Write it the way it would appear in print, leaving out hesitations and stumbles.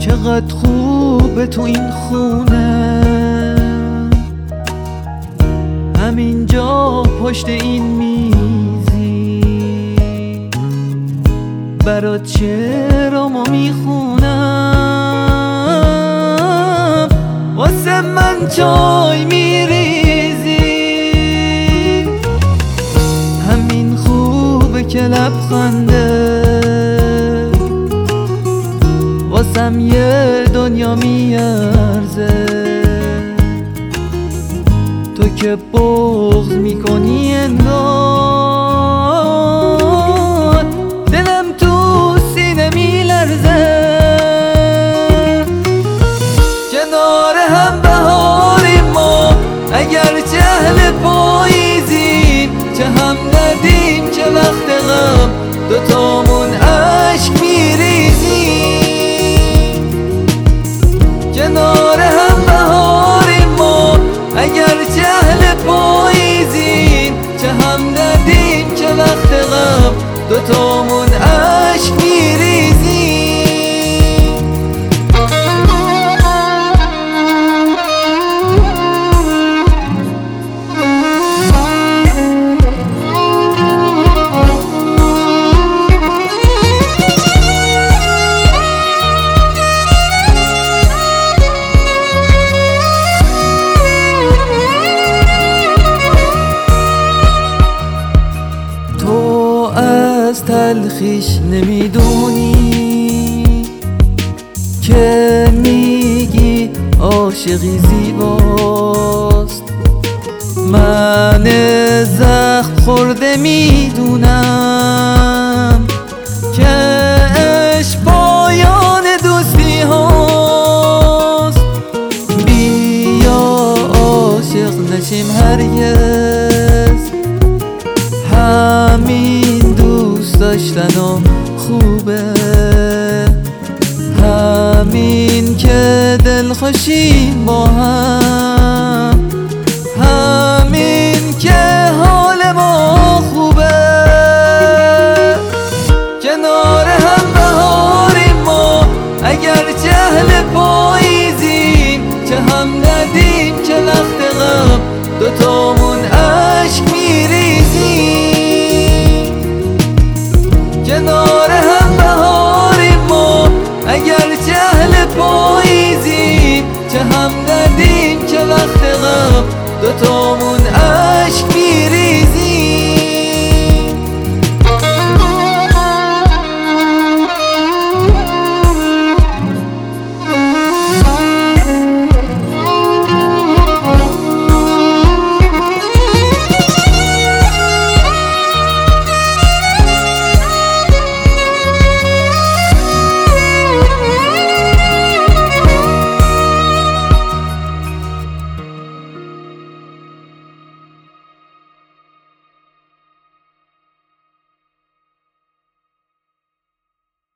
چقدر خوبه تو این خونه، همینجا پشت این میزی برات شعرامو میخونم، واسه من چای میریزی. همین خوبه که لبخنده واسم یه دنیا میارزه. تو که بغض میکنی انگار دلم تو سینه میلرزه. کنار هم بهاریم ما اگرچه اهل پاییزیم، چه هم ندیم چه وقت غم دوتامون عشق میریزیم. کنار هم بهاریم ما اگرچه اهل پاییزیم، چه هم ندیم چه وقت غم دوتامون عشق میریزیم. از تلخیش نمیدونی که میگی عاشقی زیباست. من زخم خورده میدونم که عشق پایان دوستی هاست. بیا عاشق نشیم هرگز، همین دوست داشتن و خوبه، همین که دل خوشیم با هم.